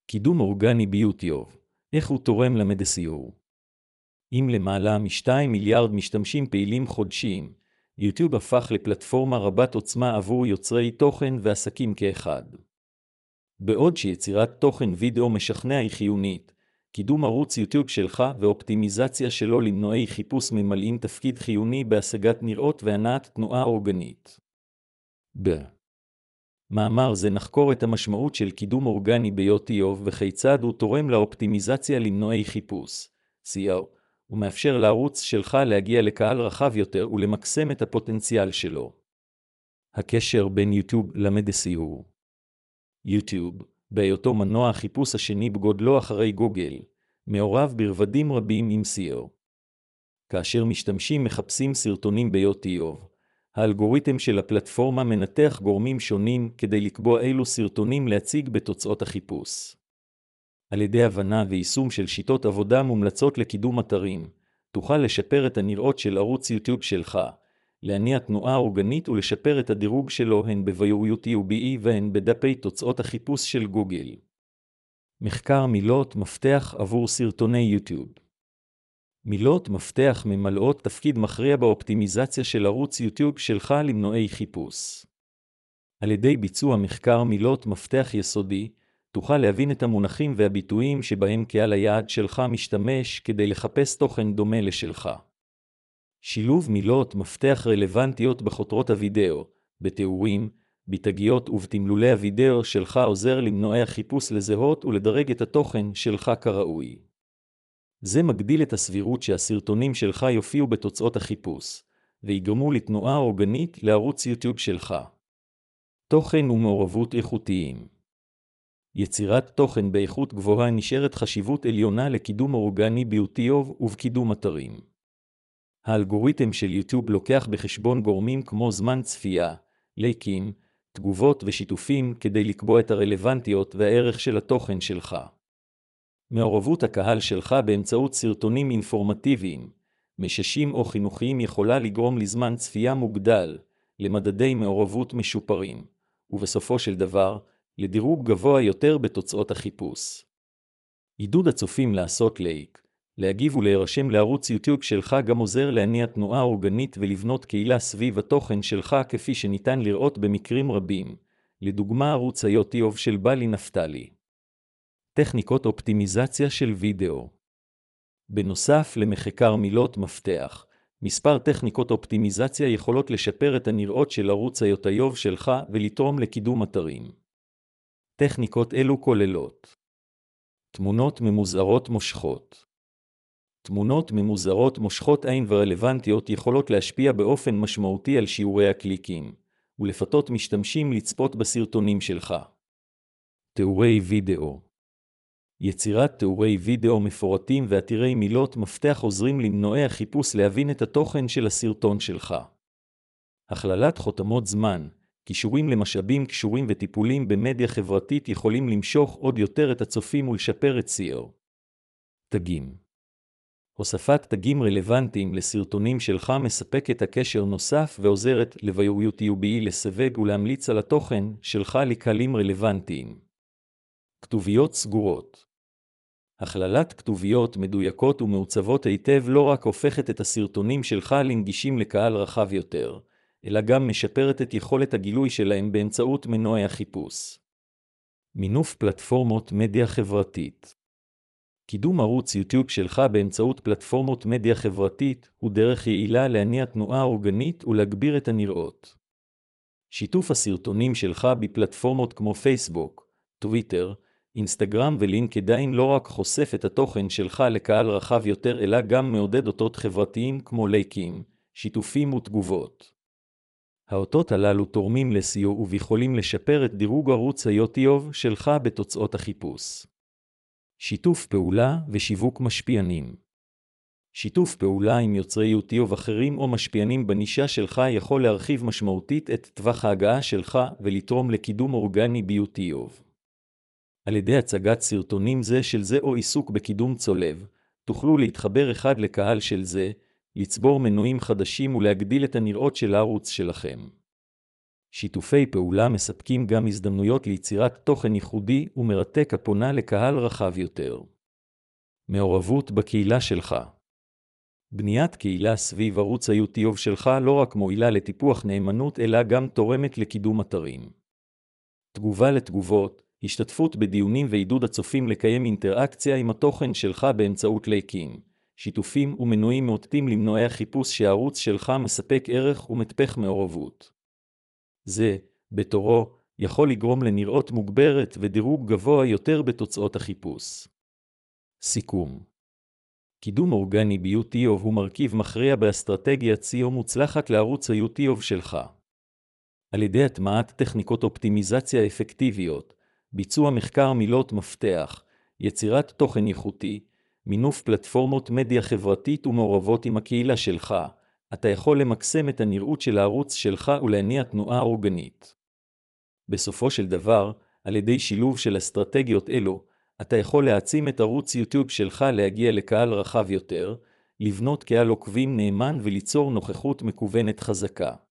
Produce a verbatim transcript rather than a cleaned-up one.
קידום אורגני ביוטיוב, איך הוא תורם למדסיור? עם למעלה משתיים מיליארד משתמשים פעילים חודשיים, יוטיוב הפך לפלטפורמה רבת עוצמה עבור יוצרי תוכן ועסקים כאחד. בעוד שיצירת תוכן וידאו משכנע היא חיונית, קידום ערוץ יוטיוב שלך ואופטימיזציה שלו למנועי חיפוש ממלאים תפקיד חיוני בהשגת נראות והנעת תנועה אורגנית. ב. מאמר זה נחקור את המשמעות של קידום אורגני ביוטיוב וכיצד הוא תורם לאופטימיזציה למנועי חיפוש, סי או, ומאפשר לערוץ שלך להגיע לקהל רחב יותר ולמקסם את הפוטנציאל שלו. הקשר בין יוטיוב למדסיור. יוטיוב, בהיותו מנוע החיפוש השני בגודלו אחרי גוגל, מעורב ברבדים רבים עם סי או. כאשר משתמשים מחפשים סרטונים ביוטיוב, האלגוריתם של הפלטפורמה מנתח גורמים שונים כדי לקבוע אילו סרטונים להציג בתוצאות החיפוש. על ידי הבנה ויישום של שיטות עבודה מומלצות לקידום אתרים, תוכל לשפר את הנראות של ערוץ יוטיוב שלך, להניע תנועה אורגנית ולשפר את הדירוג שלו הן ביוטיוב והן בדפי תוצאות החיפוש של גוגל. מחקר מילות מפתח עבור סרטוני יוטיוב. מילות מפתח ממלאות תפקיד מכריע באופטימיזציה של ערוץ יוטיוב שלך למנועי חיפוש. על ידי ביצוע מחקר מילות מפתח יסודי, תוכל להבין את המונחים והביטויים שבהם קהל היעד שלך משתמש כדי לחפש תוכן דומה לשלך. שילוב מילות מפתח רלוונטיות בחותרות הוידאו, בתיאורים, בתגיות ובתמלולי הוידאו שלך עוזר למנועי החיפוש לזהות ולדרג את התוכן שלך כראוי. זה מגדיל את הסבירות שהסרטונים שלך יופיעו בתוצאות החיפוש, ויגרמו לתנועה אורגנית לערוץ יוטיוב שלך. תוכן ומעורבות איכותיים. יצירת תוכן באיכות גבוהה נשארת חשיבות עליונה לקידום אורגני ביוטיוב ובקידום אתרים. האלגוריתם של יוטיוב לוקח בחשבון גורמים כמו זמן צפייה, לייקים, תגובות ושיתופים כדי לקבוע את הרלוונטיות והערך של התוכן שלך. מעורבות הקהל שלך באמצעות סרטונים אינפורמטיביים, מששים או חינוכיים יכולה לגרום לזמן צפייה מוגדל, למדדי מעורבות משופרים, ובסופו של דבר, לדירוג גבוה יותר בתוצאות החיפוש. עידוד הצופים לעשות לייק, להגיב ולהירשם לערוץ יוטיוב שלך גם עוזר להניע תנועה אורגנית ולבנות קהילה סביב התוכן שלך כפי שניתן לראות במקרים רבים, לדוגמה ערוץ היוטיוב של בלי נפתלי. טכניקות אופטימיזציה של וידאו. בנוסף למחקר מילות מפתח, מספר טכניקות אופטימיזציה יכולות לשפר את הנראות של ערוץ היוטיוב שלך ולתרום לקידום אתרים. טכניקות אלו כוללות תמונות ממוזערות מושכות. תמונות ממוזערות מושכות עין ורלוונטיות יכולות להשפיע באופן משמעותי על שיעורי הקליקים, ולפתות משתמשים לצפות בסרטונים שלך. תיאורי וידאו. יצירת תיאורי וידאו מפורטים ועתירי מילות מפתח עוזרים למנועי החיפוש להבין את התוכן של הסרטון שלך. הכללת חותמות זמן, קישורים למשאבים קשורים וטיפולים במדיה חברתית יכולים למשוך עוד יותר את הצופים ולשפר את סי או. תגים. הוספת תגים רלוונטיים לסרטונים שלך מספקת הקשר נוסף ועוזרת ליוטיוב לסווג ולהמליץ על התוכן שלך לקהלים רלוונטיים. כתוביות סגורות. הכללת כתוביות מדויקות ומעוצבות היטב לא רק הופכת את הסרטונים שלך לנגישים לקהל רחב יותר, אלא גם משפרת את יכולת הגילוי שלהם באמצעות מנועי החיפוש. מינוף פלטפורמות מדיה חברתית. קידום ערוץ יוטיוב שלך באמצעות פלטפורמות מדיה חברתית הוא דרך יעילה להניע תנועה אורגנית ולהגביר את הנראות. שיתוף הסרטונים שלך בפלטפורמות כמו פייסבוק, טוויטר, אינסטגרם ולינקדאין לא רק חושף את התוכן שלך לקהל רחב יותר אלא גם מעודד אותות חברתיים כמו לייקים, שיתופים ותגובות. האותות הללו תורמים ל-סי או ויכולים לשפר את דירוג ערוץ היוטיוב שלך בתוצאות החיפוש. שיתוף פעולה ושיווק משפיענים. שיתוף פעולה עם יוצרי יוטיוב אחרים או משפיענים בנישה שלך יכול להרחיב משמעותית את טווח ההגעה שלך ולתרום לקידום אורגני ביוטיוב. על ידי הצגת סרטונים זה של זה או עיסוק בקידום צולב, תוכלו להתחבר אחד לקהל של זה, לצבור מנויים חדשים ולהגדיל את הנראות של הערוץ שלכם. שיתופי פעולה מספקים גם הזדמנויות ליצירת תוכן ייחודי ומרתק הפונה לקהל רחב יותר. מעורבות בקהילה שלך. בניית קהילה סביב ערוץ היוטיוב שלך לא רק מועילה לטיפוח נאמנות אלא גם תורמת לקידום אתרים. תגובה לתגובות, השתתפות בדיונים ועידוד הצופים לקיים אינטראקציה עם התוכן שלך באמצעות לייקים, שיתופים ומנויים מאותתים למנועי החיפוש שהערוץ שלך מספק ערך ומטפח מעורבות. זה, בתורו, יכול לגרום לנראות מוגברת ודירוג גבוה יותר בתוצאות החיפוש. סיכום. קידום אורגני ביוטיוב הוא מרכיב מכריע באסטרטגיית סאו מוצלחת לערוץ היוטיוב שלך. על ידי הטמעת טכניקות אופטימיזציה אפקטיביות, ביצוע מחקר מילות מפתח, יצירת תוכן איכותי, מינוף פלטפורמות מדיה חברתית ומעורבות עם הקהילה שלך, אתה יכול למקסם את הנראות של הערוץ שלך ולהניע תנועה אורגנית. בסופו של דבר, על ידי שילוב של אסטרטגיות אלו, אתה יכול להעצים את ערוץ יוטיוב שלך להגיע לקהל רחב יותר, לבנות קהל עוקבים נאמן וליצור נוכחות מקוונת חזקה.